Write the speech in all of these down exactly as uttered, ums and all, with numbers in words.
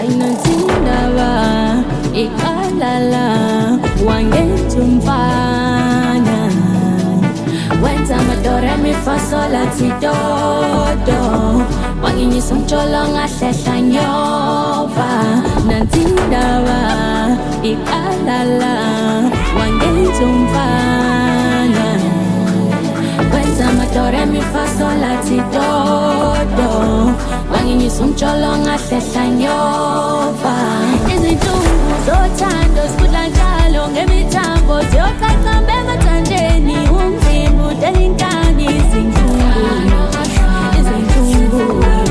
ayinantindaba iqalala wangenza umfana wenza amadore mifasola tidodo wanginyisa umtsholo ngahlehla nyova nantindaba iqalala wangenza umfana wenza amadore mifasola tidodo wanginyisa umtsholo ngahlehla nyova izinhlungu zothando sikudla njalo ngemithambo ziyokaqamba emathandeni umzimba udela inkani izinhlungu izinhlungu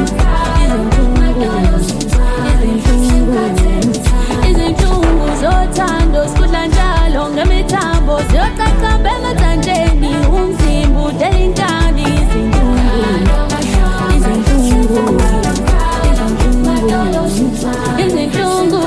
izinhlungu izinhlungu zothando sikudla njalo ngemithambo ziyokaqamba emathandeni umzimba udela inkani izinhlungu izinhlungu izinhlungu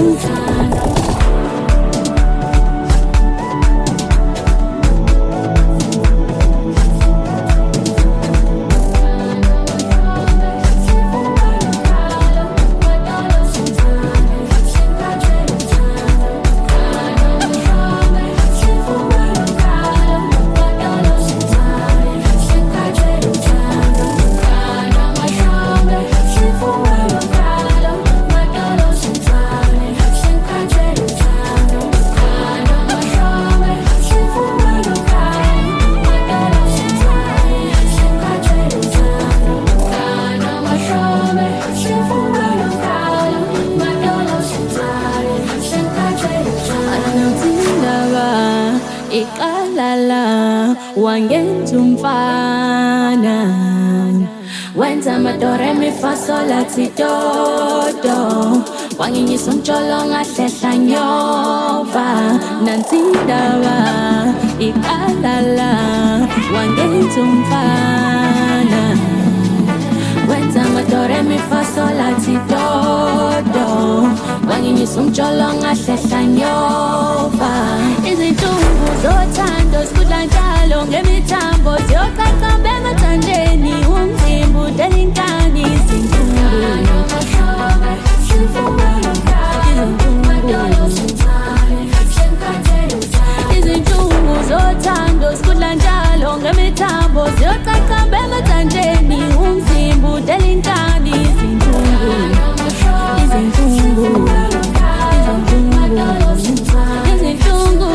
iqalala wangenza umfana wenza amadore mifasola tidodo wanginyisa umtsholo ngahlehla nyova nantindaba iqalala wangenza umfana wenza amadore mifasola tidodo wanginyisa umtsholo ngahlehla nyova izinhlungu zothando sikudla njalo ngemithambo ziyokaqamba emathandeni umzimba udela inkani izinhlungu izinhlungu zothando sikudla njalo ngemithambo ziyokaqamba emathandeni umzimba udela inkani izinhlungu izinhlungu izinhlungu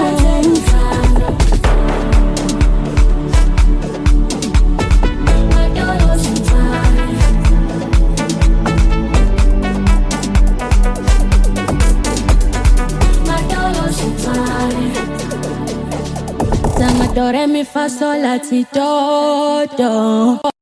Amadore mi fa sol la ti do do.